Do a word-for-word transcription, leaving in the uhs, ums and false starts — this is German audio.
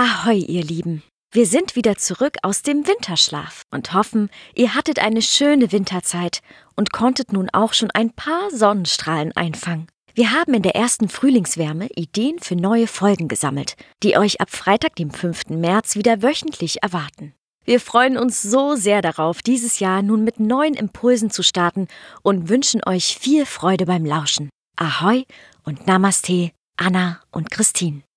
Ahoi, ihr Lieben! Wir sind wieder zurück aus dem Winterschlaf und hoffen, ihr hattet eine schöne Winterzeit und konntet nun auch schon ein paar Sonnenstrahlen einfangen. Wir haben in der ersten Frühlingswärme Ideen für neue Folgen gesammelt, die euch ab Freitag, dem fünften März, wieder wöchentlich erwarten. Wir freuen uns so sehr darauf, dieses Jahr nun mit neuen Impulsen zu starten und wünschen euch viel Freude beim Lauschen. Ahoi und Namaste, Anna und Christine.